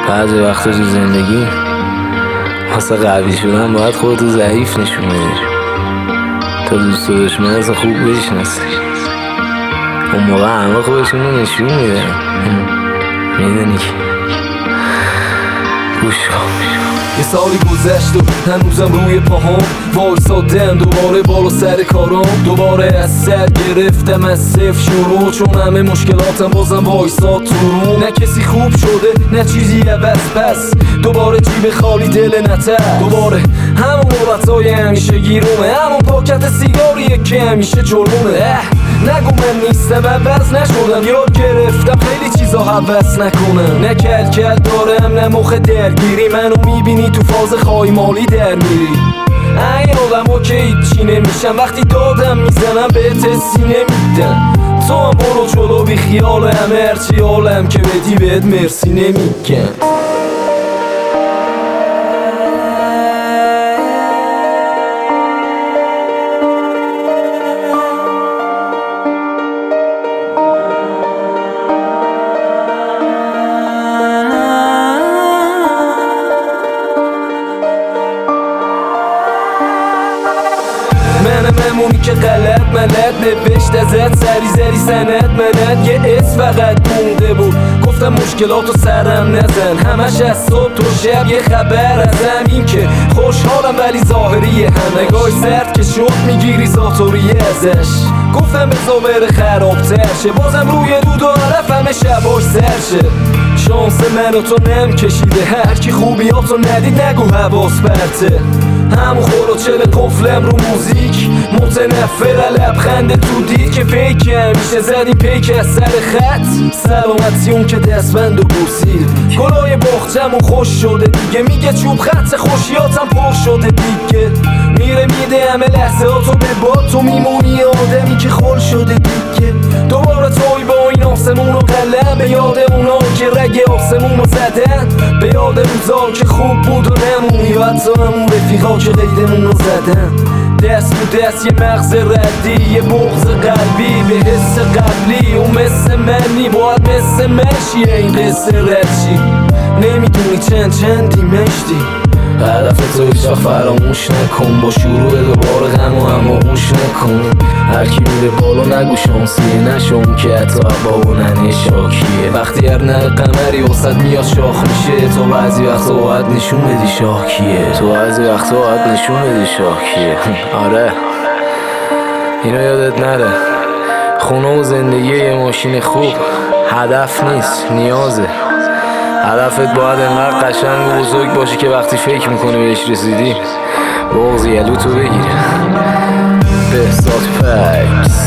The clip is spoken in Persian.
بعضی وقتا تو زندگی واسه قوی شدن باید خودتو ضعیف نشون بدی تا دوست و دشمن اصلا خوب بشناسی. اون موقع همه خودشونو نشون میدن. میدونی که گوش کن. یه سالی گذشت و هنوزم روی پاهم وایسادم، دوباره بالا سر کارم، دوباره از سر گرفتم از صفر شروع، چون همه مشکلاتم بازم وایساد تو رو. نه کسی خوب شده نه چیزی عوض، پس دوباره جیب خالی دل نتر، دوباره همون نوبتای همیشه گیرومه، همون پاکت سیگاریه که همیشه جرمونه. نگو من نیستم عوض نشدم، یاد گرفتم خیلی چیزا حوض نکنم. نه کل دارم نه مخ درگیری، منو میبینی تو فاز خواهی مالی در میری. این آدم که هیچی نمیشم، وقتی دادم میزنم بهت حسی نمیدم. تو هم برو جلو بی خیال همه، هرچی حالم که بدی بهت مرسی نمیگم. ممونی که غلط ملت نوشت ازت سری سند منت، یه اسم فقط مونده بود گفتم مشکلاتو سرم نزن، همش از صبح تا شب یه خبر ازم، این که خوشحالم ولی ظاهریه، هم نگاهی سرد که شد میگیری زاتوریه ازش. گفتم بزا بره خرابتر شه، بازم روی دود و عرف همه شباش سر شه. شانس منو تو نم کشیده، هرکی خوبیاتو ندید نگو حواس پرته. همون خورو قفلم رو موزیک متنفر لبخند تو دید که فیک همیشه زدی پیک از سر خط. سلامتی اون که دستبند و بوسید، گلای باختمون خوش شده دیگه، میگه چوب خط خوشیاتم پر شده دیگه. میره میده همه لحظه ها تو به باد، تو میمونی آدمی که خل شده دیگه. دوباره توی با این آسمون و قلم، به یاد اونا که رگ آسمون رو زدن، به یاد روزا که خوب بود و نمونی، و حتی همون رفیقا که قیدمون رو زدن. دست تو دست یه مغز ردی، یه بغض قلبی به حس قبلی، اون مثل منی باید مثل منشیه این قصه ردشی. نمیدونی چندی مشتی، هدف تو هیچ وقت فراموش نکن، با شروع دوباره غم و هماغوش نکن. هرکی میره بالا نگو شانسیه، نشون که حتی عبا و ننه شاکیه. وقتی هر نه قمری وسط میاد شاخ میشه، تو بعضی وقتا باید نشون بدی شاکیه، تو بعضی وقتا باید نشون بدی شاکیه. آره اینو یادت نره، خونه و زندگی یه ماشین خوب هدف نیست نیازه. هدفت باید انقدر قشنگ و بزرگ باشه که وقتی فکر میکنی بهش رسیدی بغض یلو تو بگیره. بهزاد فکس